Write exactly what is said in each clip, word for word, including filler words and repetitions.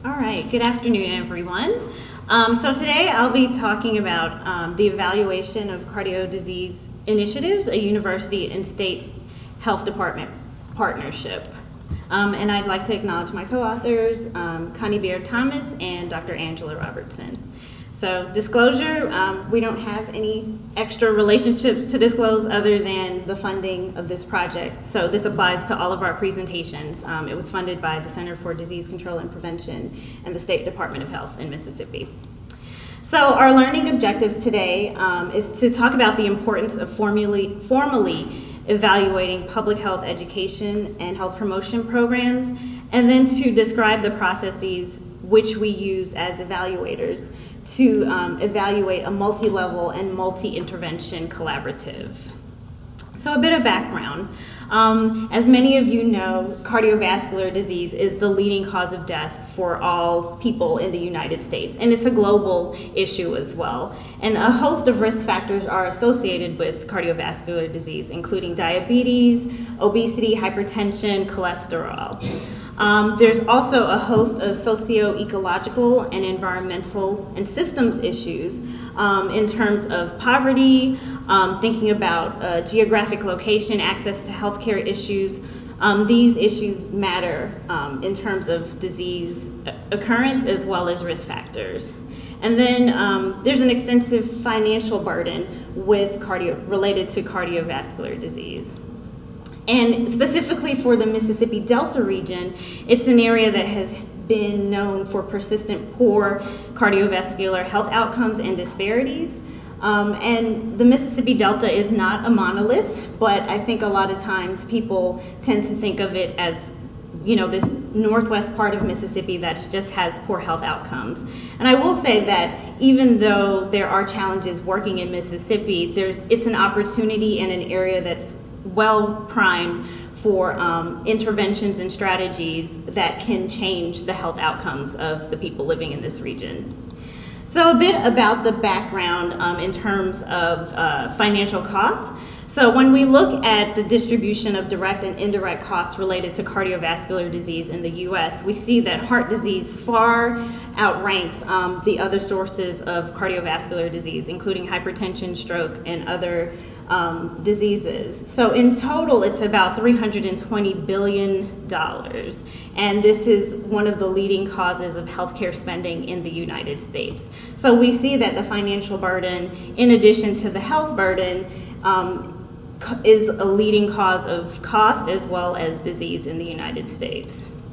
All right, good afternoon, everyone. Um, so today I'll be talking about um, the evaluation of cardio disease initiatives, a university and state health department partnership. Um, and I'd like to acknowledge my co-authors, um, Connie Baird-Thomas and Doctor Angela Robertson. So disclosure, um, we don't have any extra relationships to disclose other than the funding of this project. So this applies to all of our presentations. Um, it was funded by the Center for Disease Control and Prevention and the State Department of Health in Mississippi. So our learning objectives today um, is to talk about the importance of formally, formally evaluating public health education and health promotion programs, and then to describe the processes which we use as evaluators to um, evaluate a multi-level and multi-intervention collaborative. So a bit of background. Um, as many of you know, cardiovascular disease is the leading cause of death for all people in the United States, and it's a global issue as well. And a host of risk factors are associated with cardiovascular disease, including diabetes, obesity, hypertension, cholesterol. Um, there's also a host of socio-ecological and environmental and systems issues um, in terms of poverty, um, thinking about uh, geographic location, access to healthcare issues. Um, these issues matter um, in terms of disease occurrence as well as risk factors. And then um, there's an extensive financial burden with cardio related to cardiovascular disease. And specifically for the Mississippi Delta region, it's an area that has been known for persistent poor cardiovascular health outcomes and disparities. Um, and the Mississippi Delta is not a monolith, but I think a lot of times people tend to think of it as, you know, this northwest part of Mississippi that just has poor health outcomes. And I will say that even though there are challenges working in Mississippi, there's it's an opportunity in an area that's well primed for um, interventions and strategies that can change the health outcomes of the people living in this region. So a bit about the background um, in terms of uh, financial costs. So when we look at the distribution of direct and indirect costs related to cardiovascular disease in the U S, we see that heart disease far outranks um, the other sources of cardiovascular disease, including hypertension, stroke, and other um, diseases. So in total, it's about three hundred twenty billion dollars. And this is one of the leading causes of healthcare spending in the United States. So we see that the financial burden, in addition to the health burden, um, is a leading cause of cost as well as disease in the United States.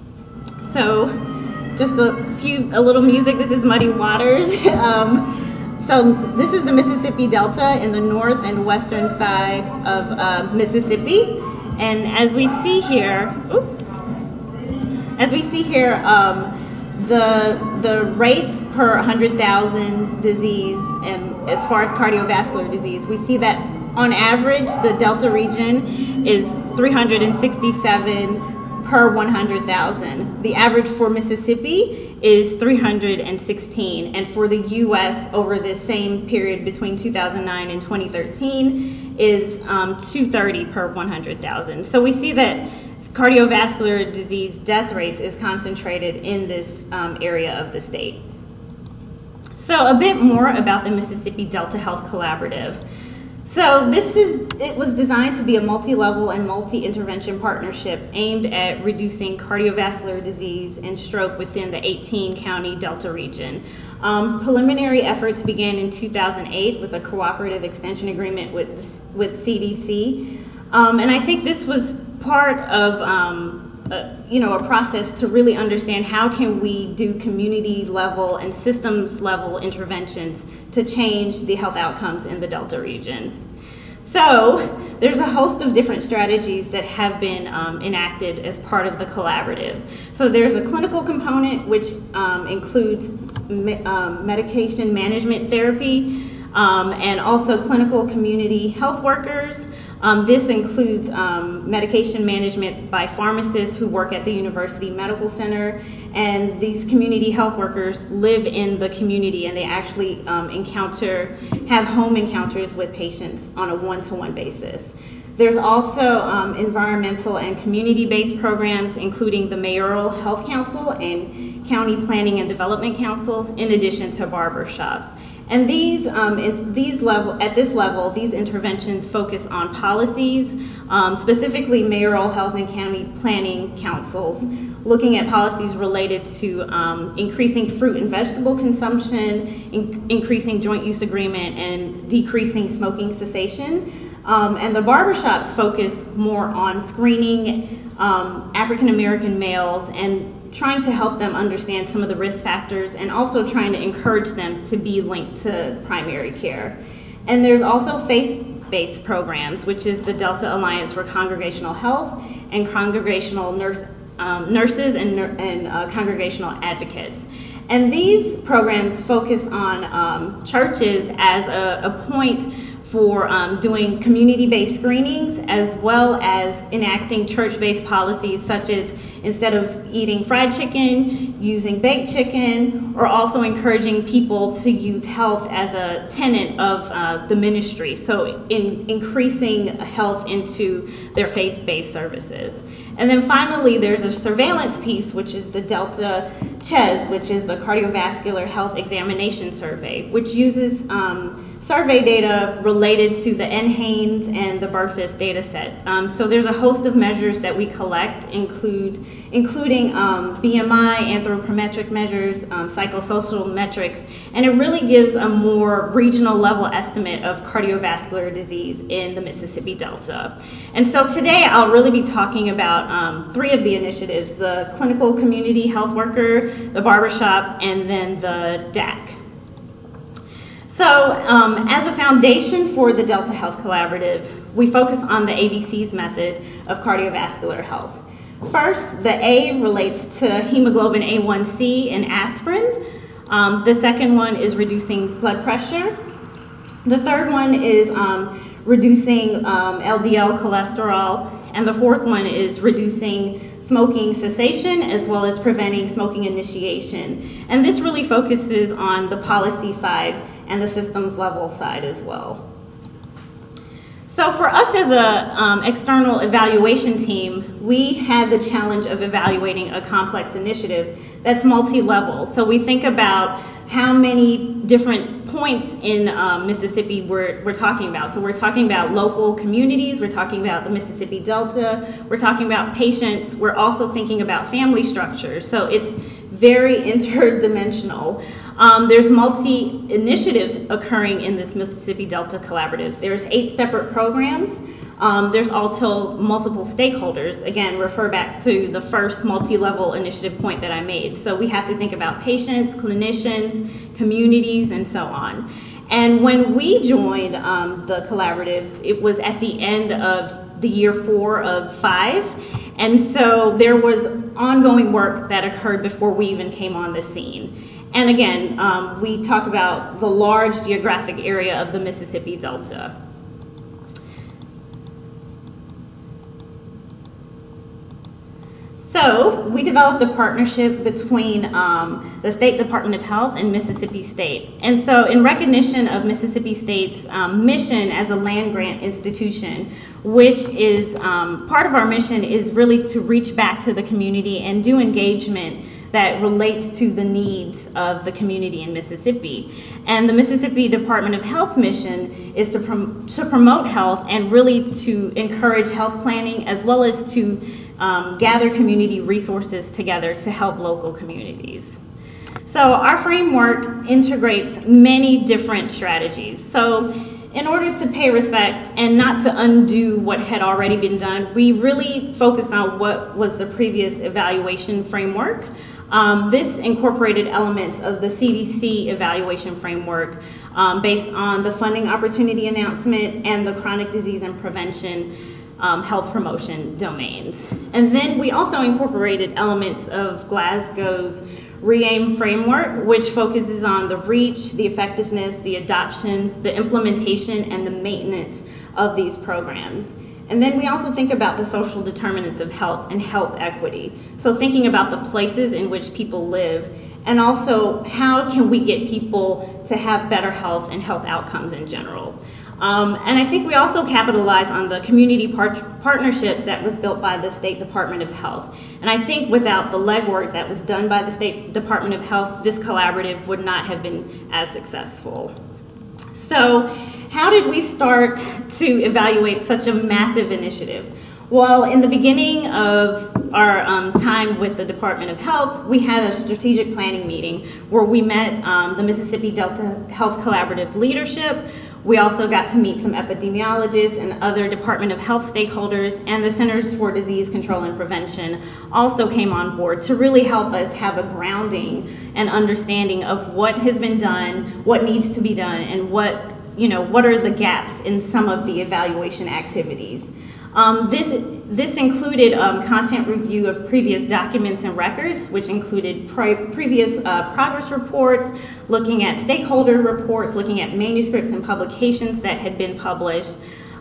So just a few, a little music. This is Muddy Waters. um, so this is the Mississippi Delta in the north and western side of uh, Mississippi. And as we see here, oops, as we see here, um, the the rates per one hundred thousand disease, and as far as cardiovascular disease, we see that on average, the Delta region is three hundred sixty-seven per one hundred thousand. The average for Mississippi is three hundred sixteen, and for the U S over the same period between two thousand nine and twenty thirteen is um, two hundred thirty per one hundred thousand. So we see that cardiovascular disease death rates is concentrated in this um, area of the state. So a bit more about the Mississippi Delta Health Collaborative. So this is, it was designed to be a multi-level and multi-intervention partnership aimed at reducing cardiovascular disease and stroke within the eighteen county Delta region. Um, preliminary efforts began in two thousand eight with a cooperative extension agreement with, with C D C. Um, and I think this was part of um, Uh, you know, a process to really understand how can we do community level and systems level interventions to change the health outcomes in the Delta region. So there's a host of different strategies that have been um, enacted as part of the collaborative. So there's a clinical component which um, includes me um, medication management therapy um, and also clinical community health workers. Um, this includes um, medication management by pharmacists who work at the University Medical Center, and these community health workers live in the community and they actually um, encounter, have home encounters with patients on a one-to-one basis. There's also um, environmental and community-based programs, including the Mayoral Health Council and County Planning and Development Councils, in addition to barbershops. And these, um, is, these level, at this level, these interventions focus on policies, um, specifically mayoral health and county planning councils, looking at policies related to um, increasing fruit and vegetable consumption, in, increasing joint use agreement, and decreasing smoking cessation. Um, and the barbershops focus more on screening um, African American males and trying to help them understand some of the risk factors, and also trying to encourage them to be linked to primary care. And there's also faith-based programs, which is the Delta Alliance for Congregational Health and Congregational Nurse, um, Nurses and, and uh, Congregational Advocates. And these programs focus on um, churches as a, a point for um, doing community-based screenings, as well as enacting church-based policies, such as instead of eating fried chicken, using baked chicken, or also encouraging people to use health as a tenet of uh, the ministry, so in increasing health into their faith-based services. And then finally, there's a surveillance piece, which is the Delta C H E S, which is the Cardiovascular Health Examination Survey, which uses um, survey data related to the N HANES and the BURFIS data set. Um, so there's a host of measures that we collect, include, including um, B M I, anthropometric measures, um, psychosocial metrics, and it really gives a more regional level estimate of cardiovascular disease in the Mississippi Delta. And so today I'll really be talking about um, three of the initiatives: the clinical community health worker, the barbershop, and then the D A C. So um, as a foundation for the Delta Health Collaborative, we focus on the A B C's method of cardiovascular health. First, the A relates to hemoglobin A one C and aspirin. Um, the second one is reducing blood pressure. The third one is um, reducing um, L D L cholesterol. And the fourth one is reducing smoking cessation, as well as preventing smoking initiation. And this really focuses on the policy side and the systems level side as well. So for us as an um, external evaluation team, we had the challenge of evaluating a complex initiative that's multi-level. So we think about how many different points in um, Mississippi we're, we're talking about. So we're talking about local communities, we're talking about the Mississippi Delta, we're talking about patients, we're also thinking about family structures. So it's very interdimensional. Um, there's multi-initiatives occurring in this Mississippi Delta Collaborative. There's eight separate programs. Um, there's also multiple stakeholders. Again, refer back to the first multi-level initiative point that I made. So we have to think about patients, clinicians, communities, and so on. And when we joined um, the collaborative, it was at the end of the year four of five. And so there was ongoing work that occurred before we even came on the scene. And again, um, we talk about the large geographic area of the Mississippi Delta. So we developed a partnership between um, the State Department of Health and Mississippi State. And so in recognition of Mississippi State's um, mission as a land-grant institution, which is um, part of our mission is really to reach back to the community and do engagement that relates to the needs of the community in Mississippi. And the Mississippi Department of Health mission is to, prom to promote health and really to encourage health planning, as well as to um, gather community resources together to help local communities. So our framework integrates many different strategies. So in order to pay respect and not to undo what had already been done, we really focused on what was the previous evaluation framework. Um, this incorporated elements of the C D C evaluation framework um, based on the funding opportunity announcement and the chronic disease and prevention um, health promotion domains. And then we also incorporated elements of Glasgow's REAIM framework, which focuses on the reach, the effectiveness, the adoption, the implementation, and the maintenance of these programs. And then we also think about the social determinants of health and health equity. So thinking about the places in which people live, and also how can we get people to have better health and health outcomes in general. Um, and I think we also capitalized on the community par- partnerships that was built by the State Department of Health. And I think without the legwork that was done by the State Department of Health, this collaborative would not have been as successful. So how did we start to evaluate such a massive initiative? Well, in the beginning of our um, time with the Department of Health, we had a strategic planning meeting where we met um, the Mississippi Delta Health Collaborative leadership. We also got to meet some epidemiologists and other Department of Health stakeholders, and the Centers for Disease Control and Prevention also came on board to really help us have a grounding and understanding of what has been done, what needs to be done, and what, you know, what are the gaps in some of the evaluation activities. Um, this, this included um, content review of previous documents and records, which included pre previous uh, progress reports, looking at stakeholder reports, looking at manuscripts and publications that had been published.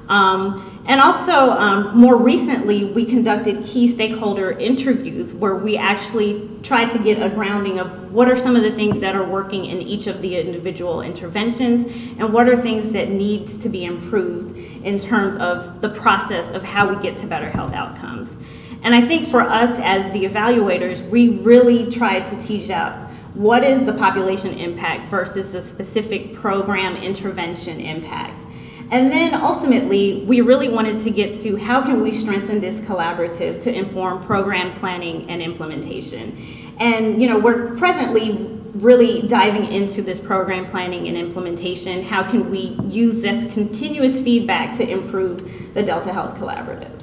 Um, and also, um, more recently, we conducted key stakeholder interviews where we actually tried to get a grounding of what are some of the things that are working in each of the individual interventions and what are things that need to be improved in terms of the process of how we get to better health outcomes. And I think for us as the evaluators, we really tried to tease out what is the population impact versus the specific program intervention impact. And then ultimately, we really wanted to get to how can we strengthen this collaborative to inform program planning and implementation. And you know, we're presently really diving into this program planning and implementation. How can we use this continuous feedback to improve the Delta Health Collaborative?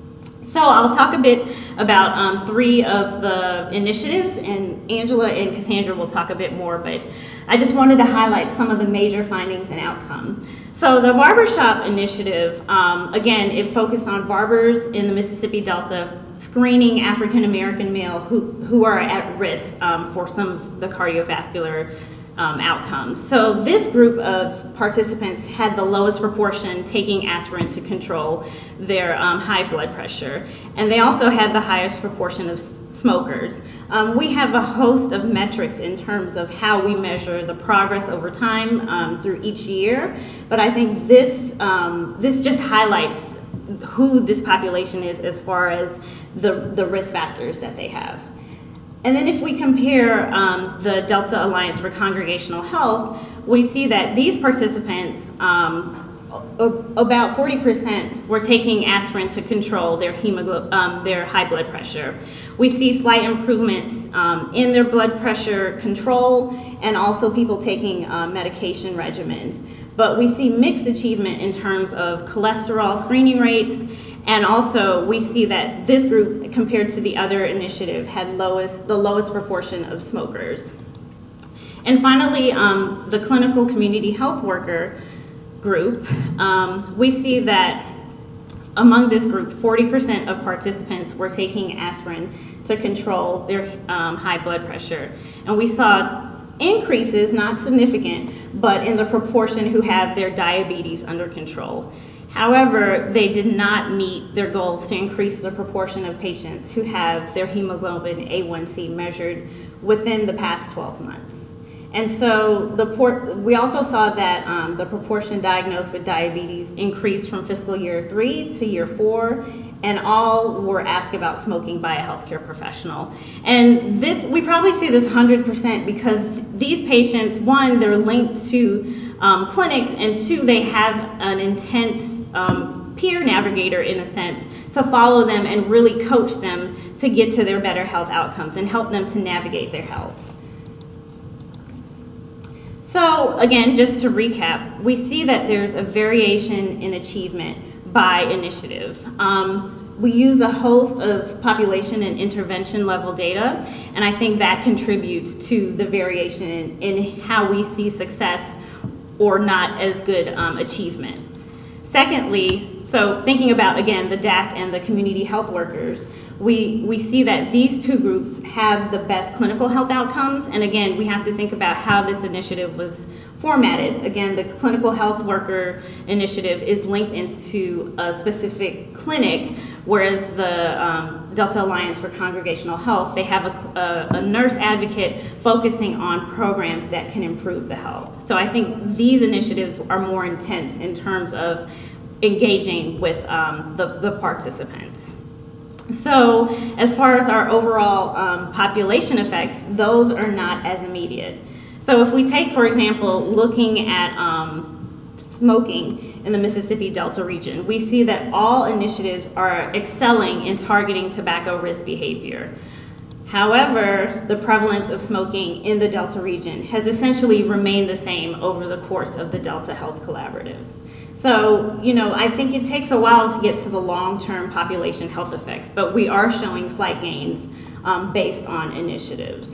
So I'll talk a bit about um, three of the initiatives, and Angela and Cassandra will talk a bit more, but I just wanted to highlight some of the major findings and outcomes. So the Barbershop Initiative, um, again, it focused on barbers in the Mississippi Delta screening African American male who, who are at risk um, for some of the cardiovascular um, outcomes. So this group of participants had the lowest proportion taking aspirin to control their um, high blood pressure, and they also had the highest proportion of smokers. Um, we have a host of metrics in terms of how we measure the progress over time um, through each year, but I think this, um, this just highlights who this population is as far as the, the risk factors that they have. And then if we compare um, the Delta Alliance for Congregational Health, we see that these participants, um, about forty percent were taking aspirin to control their, um, their high blood pressure. We see slight improvements um, in their blood pressure control and also people taking uh, medication regimens. But we see mixed achievement in terms of cholesterol screening rates, and also we see that this group, compared to the other initiative, had lowest, the lowest proportion of smokers. And finally, um, the clinical community health worker group, um, we see that among this group, forty percent of participants were taking aspirin to control their um, high blood pressure. And we saw increases, not significant, but in the proportion who have their diabetes under control. However, they did not meet their goals to increase the proportion of patients who have their hemoglobin A one C measured within the past twelve months. And so the port, we also saw that um, the proportion diagnosed with diabetes increased from fiscal year three to year four, and all were asked about smoking by a healthcare professional. And this, we probably see this one hundred percent because these patients, one, they're linked to um, clinics, and two, they have an intense um, peer navigator in a sense to follow them and really coach them to get to their better health outcomes and help them to navigate their health. So again, just to recap, we see that there's a variation in achievement by initiative. Um, we use a host of population and intervention level data, and I think that contributes to the variation in, in how we see success or not as good um, achievement. Secondly, so thinking about, again, the D A C and the community health workers, we, we see that these two groups have the best clinical health outcomes. And again, we have to think about how this initiative was formatted. Again, the clinical health worker initiative is linked into a specific clinic whereas the um, Delta Alliance for Congregational Health, they have a, a, a nurse advocate focusing on programs that can improve the health. So I think these initiatives are more intense in terms of engaging with um, the, the participants. So as far as our overall um, population effects, those are not as immediate. So if we take, for example, looking at um, smoking in the Mississippi Delta region, we see that all initiatives are excelling in targeting tobacco risk behavior. However, the prevalence of smoking in the Delta region has essentially remained the same over the course of the Delta Health Collaborative. So, you know, I think it takes a while to get to the long-term population health effects, but we are showing slight gains um, based on initiatives.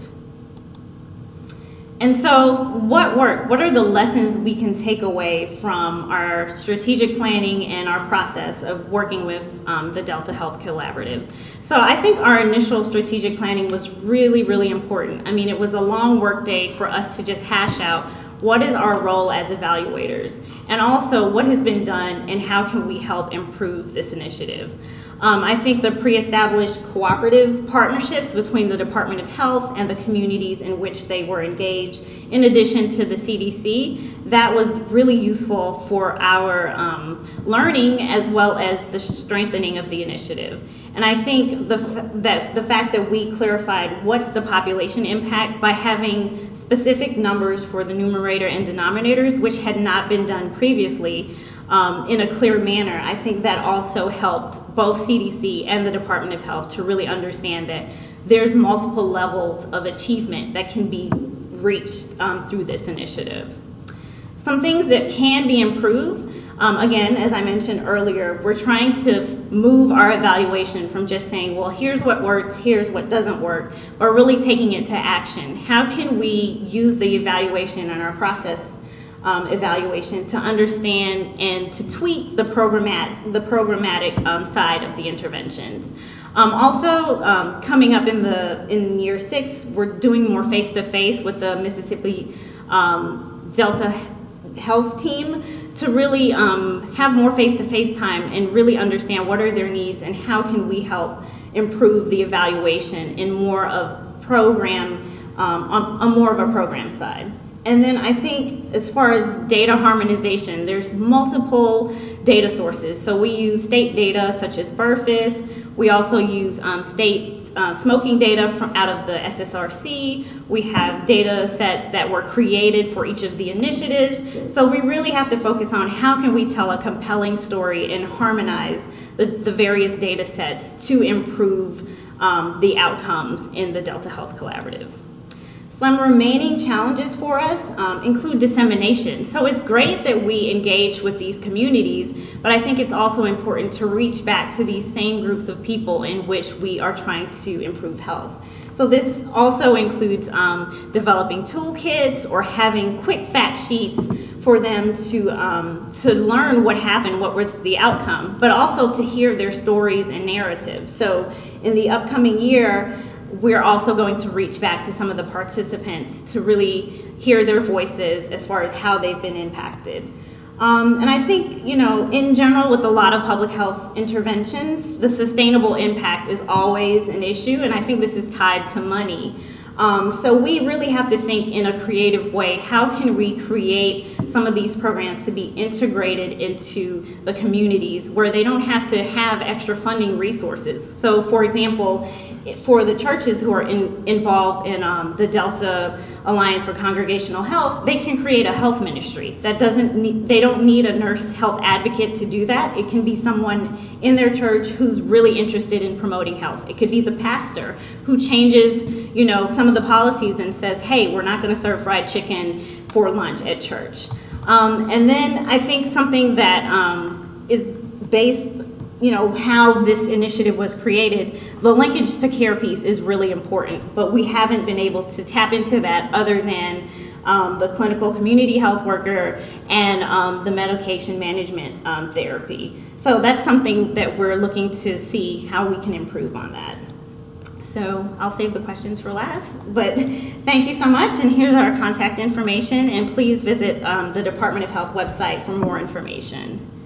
And so what worked? What are the lessons we can take away from our strategic planning and our process of working with um, the Delta Health Collaborative? So I think our initial strategic planning was really, really important. I mean, it was a long work day for us to just hash out what is our role as evaluators, and also what has been done and how can we help improve this initiative. Um, I think the pre-established cooperative partnerships between the Department of Health and the communities in which they were engaged, in addition to the C D C, that was really useful for our um, learning as well as the strengthening of the initiative. And I think the, that the fact that we clarified what's the population impact by having specific numbers for the numerator and denominators, which had not been done previously, Um, in a clear manner, I think that also helped both C D C and the Department of Health to really understand that there's multiple levels of achievement that can be reached um, through this initiative. Some things that can be improved, um, again, as I mentioned earlier, we're trying to move our evaluation from just saying, well, here's what works, here's what doesn't work, but really taking it to action. How can we use the evaluation and our process Um, evaluation to understand and to tweak the programmatic, the programmatic um, side of the interventions. Um, also, um, coming up in the in year six, we're doing more face-to-face with the Mississippi um, Delta Health team to really um, have more face-to-face time and really understand what are their needs and how can we help improve the evaluation in more of program, um, on, on more of a program side. And then I think as far as data harmonization, there's multiple data sources. So we use state data such as BURFIS. We also use um, state uh, smoking data from out of the S S R C. We have data sets that were created for each of the initiatives. So we really have to focus on how can we tell a compelling story and harmonize the, the various data sets to improve um, the outcomes in the Delta Health Collaborative. Some remaining challenges for us um, include dissemination. So it's great that we engage with these communities, but I think it's also important to reach back to these same groups of people in which we are trying to improve health. So this also includes um, developing toolkits or having quick fact sheets for them to, um, to learn what happened, what was the outcome, but also to hear their stories and narratives. So in the upcoming year, we're also going to reach back to some of the participants to really hear their voices as far as how they've been impacted. Um, and I think, you know, in general with a lot of public health interventions, the sustainable impact is always an issue, and I think this is tied to money. Um, so we really have to think in a creative way, how can we create some of these programs to be integrated into the communities where they don't have to have extra funding resources. So for example, for the churches who are in, involved in um, the Delta Alliance for Congregational Health, they can create a health ministry. That doesn't need, they don't need a nurse health advocate to do that. It can be someone in their church who's really interested in promoting health. It could be the pastor who changes, you know, some of the policies and says, hey, we're not going to serve fried chicken for lunch at church. Um, and then I think something that um, is based, you know, how this initiative was created, the linkage to care piece is really important, but we haven't been able to tap into that other than um, the clinical community health worker and um, the medication management um, therapy. So that's something that we're looking to see how we can improve on that. So I'll save the questions for last, but thank you so much, and here's our contact information, and please visit um, the Department of Health website for more information.